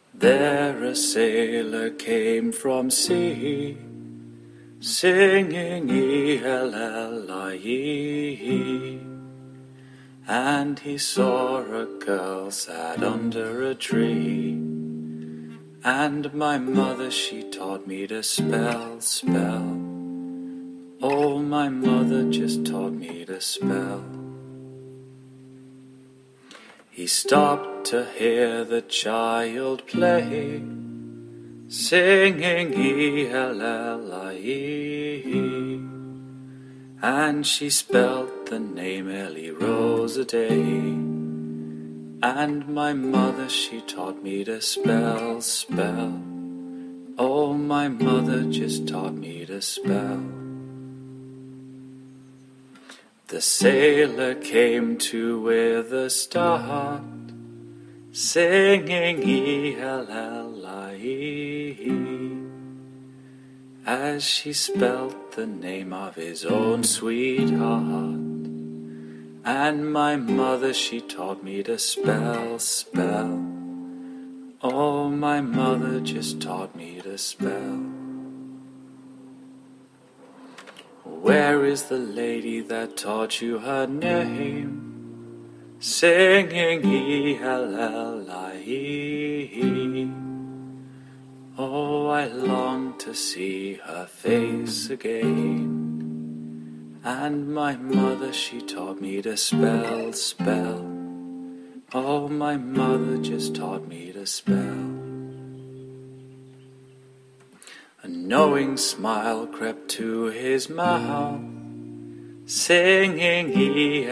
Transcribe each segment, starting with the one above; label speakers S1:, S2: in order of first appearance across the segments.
S1: There a sailor came from sea, singing E-L-L-I-E, and he saw a girl sat under a tree, and my mother she taught me to spell. Oh, my mother just taught me to spell. He stopped to hear the child play, singing E-L-L-I-E, and she spelt the name Ellie Rose a day, and my mother she taught me to spell. Oh, my mother just taught me to spell. The sailor came to with a start, singing E-L-L-I-E, as she spelt the name of his own sweetheart, and my mother she taught me to spell. Oh, my mother just taught me to spell. Where is the lady that taught you her name, singing E-L-L-I-E? Oh, I long to see her face again, and my mother she taught me to spell. Oh, my mother just taught me to spell. A knowing smile crept to his mouth, singing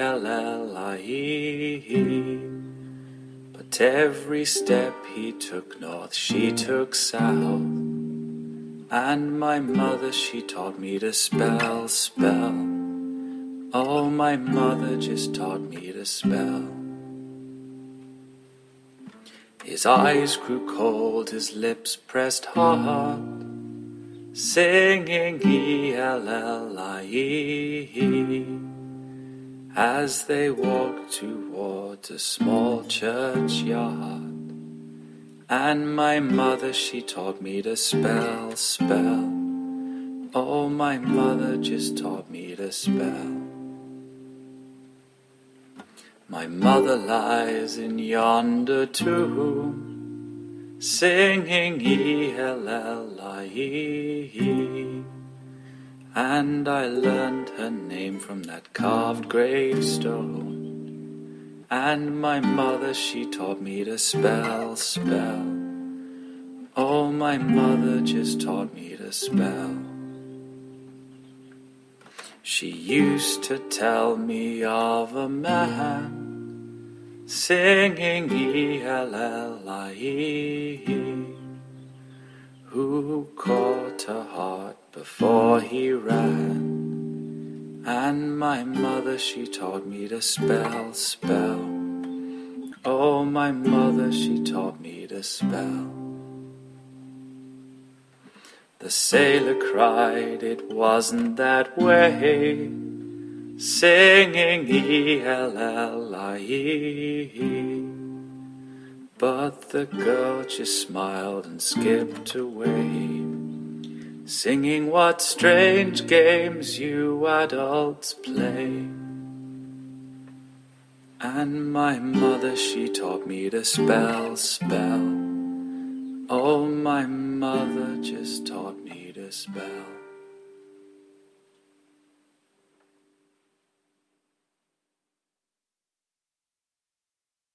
S1: E-L-L-I-E. But every step he took north, she took south, and my mother she taught me to spell. Oh, my mother just taught me to spell. His eyes grew cold, his lips pressed hard, singing E-L-L-I-E, as they walked toward a small churchyard, and my mother she taught me to spell. Oh, my mother just taught me to spell. My mother lies in yonder tomb, singing E-L-L-I-E, and I learned her name from that carved gravestone, and my mother she taught me to spell. Oh, my mother just taught me to spell. She used to tell me of a man, singing E-L-L-I-E, who caught her heart before he ran, and my mother she taught me to spell. Oh, my mother she taught me to spell. The sailor cried, it wasn't that way, singing E-L-L-I-E, but the girl just smiled and skipped away, singing what strange games you adults play. And my mother she taught me to spell. Oh, my mother just taught me to spell.